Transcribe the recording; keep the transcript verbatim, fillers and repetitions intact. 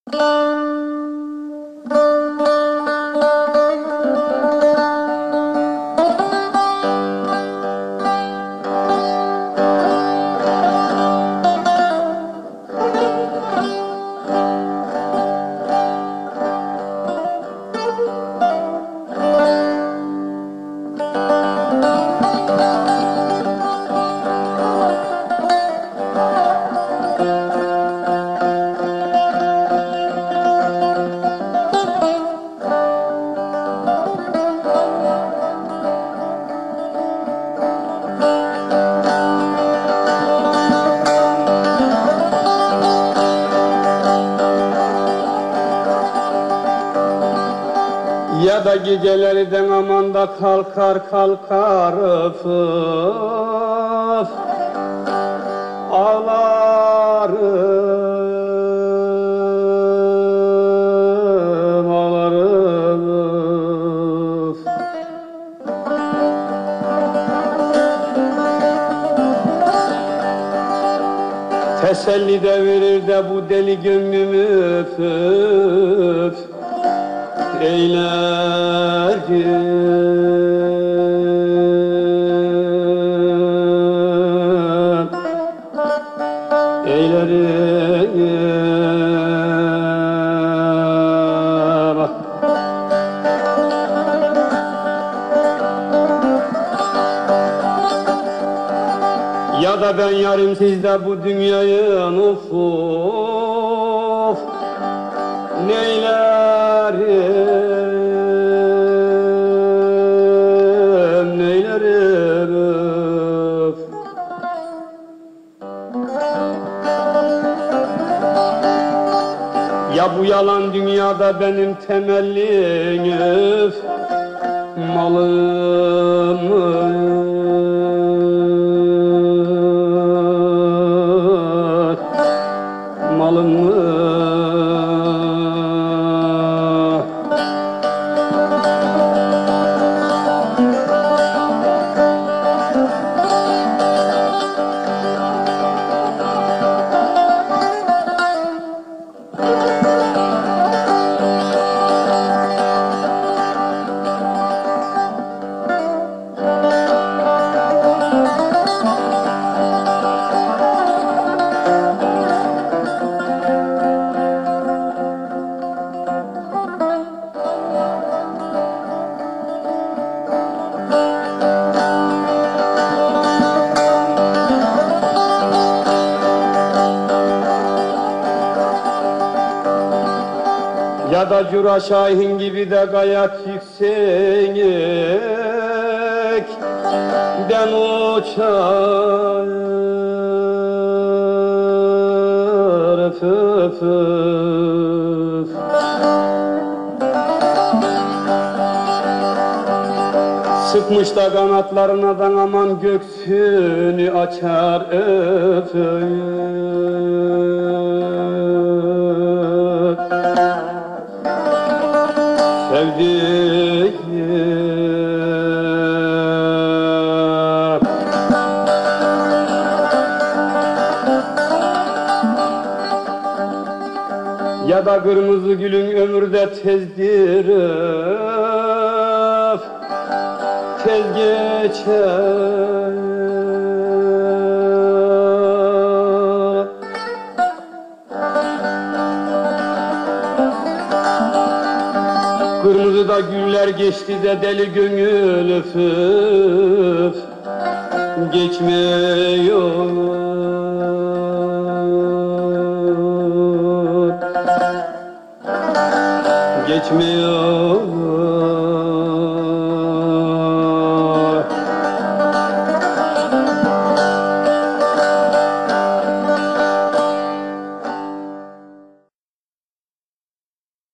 Ya da gecelerden aman da kalkar kalkar öf öf ağlarım ağlarım öf. Teselli de verir de bu deli gönlümü öf öf eylerim, eylerim. Ya da ben yarım sizde bu dünyayı of of neylerim, neylerim öf. Ya bu yalan dünyada benim temellim öf, malım malım ya da Cura Şahin gibi de gayet yüksek den uçar öf öf öf. Sıkmış da kanatlarına da aman göksünü açar öf öf. Sevdiğim ya da kırmızı gülün ömürde tezdir öf, tez geçer. Kırmızı da güller geçti de deli gönül öf öf geçmiyor, geçmiyor.